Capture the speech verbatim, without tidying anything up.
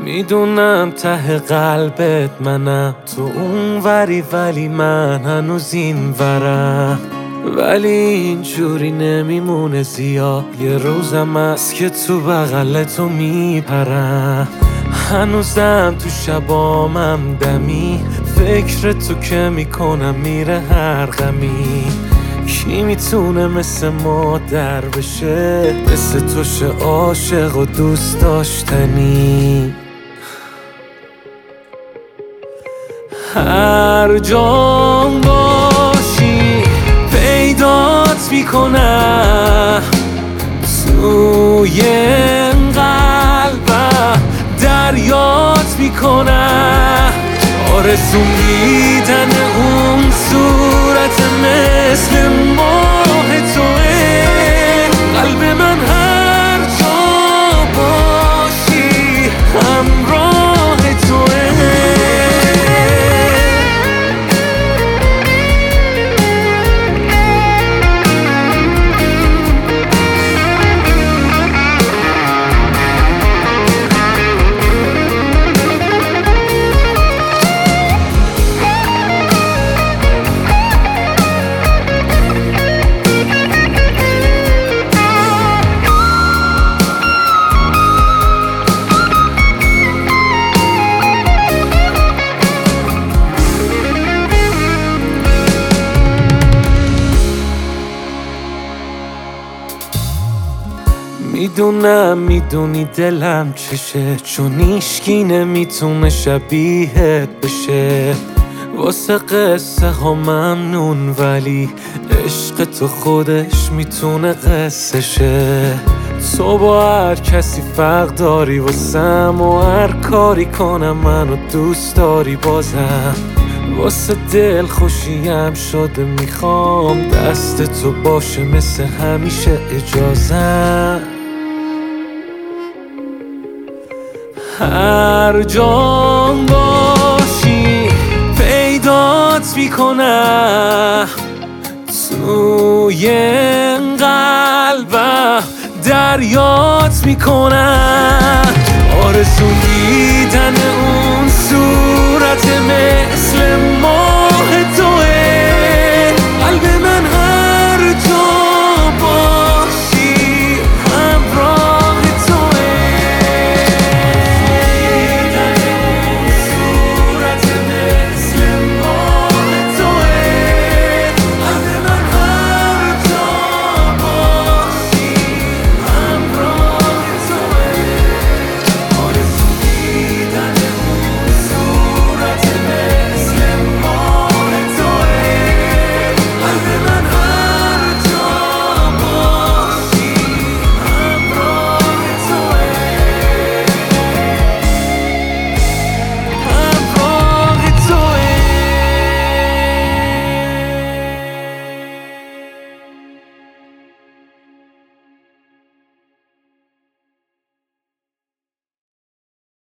میدونم ته قلبت منم، تو اون وری ولی من هنوز این ورم. ولی اینجوری نمیمونه زیاد، یه روزم هست که تو بغل تو میپرم. هنوزم تو شبامم دمی، فکر تو که میکنم میره هر غمی. کی میتونه مثل مادر بشه، مثل تو شه عاشق و دوست داشتنی. هر جام باشی پیدات میکنم، توی قلبم دریات میکنم. آرزو دیدن اون صورت مثل ماه توه، قلب من هر جا باشی همراه توه. میدونم میدونی دلم چشه، چون ایشکی نمیتونه شبیهت بشه. واسه قصه ها ممنون ولی عشق تو خودش میتونه قصه شه. تو با هر کسی فرق داری واسم، و هر کاری کنم منو دوست داری بازم. واسه دل خوشیم شده میخوام دست تو باشه مثل همیشه اجازم. هر جام باشی پیدات میکنم، توی قلبم دریات میکنم. آرزو دیدن اون صورت مثل ما